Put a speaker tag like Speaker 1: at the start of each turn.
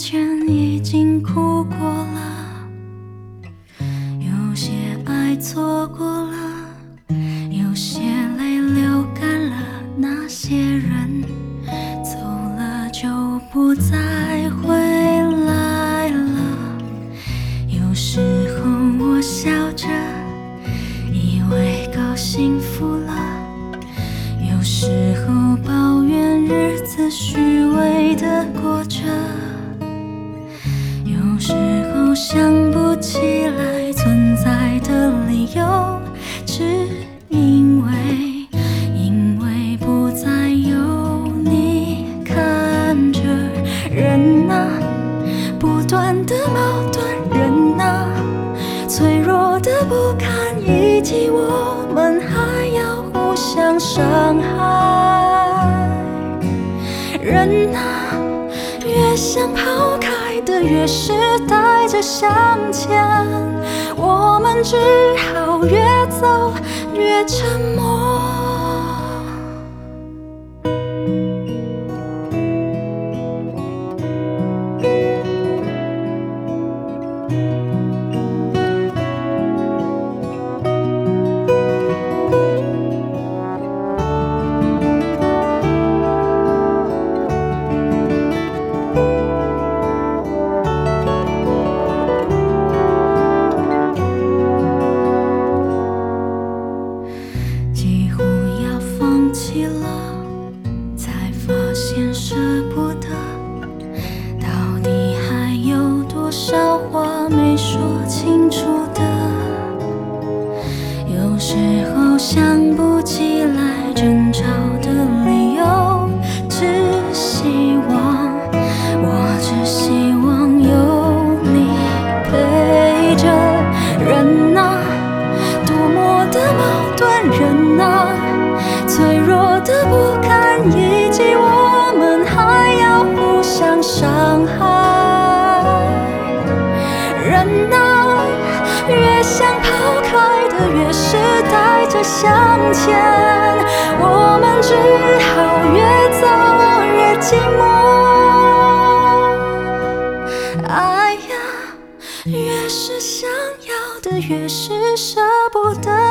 Speaker 1: 前已经哭过了，有些爱错过了，有些泪流干了。那些人走了就不再回来了。有时候我笑着，以为够幸福了，有时候抱怨日子虚伪的过着，有时候想不起来存在的理由，只因为不再有你看着。人啊，不断的矛盾，人啊，脆弱的不堪一击，我们还要互相伤害。人啊，越想抛开的越是带着向前，我们只好越走越沉默。几乎要放弃了，才发现舍不得，到底还有多少话没说清楚的。有时候想不起来争吵的理由，我只希望有你陪着。人啊，多么的矛盾，人啊，脆弱的不堪一击，我们还要互相伤害。人啊，越想抛开的越是带着向前，我们只好越走越寂寞。爱呀，越是想要的越是舍不得。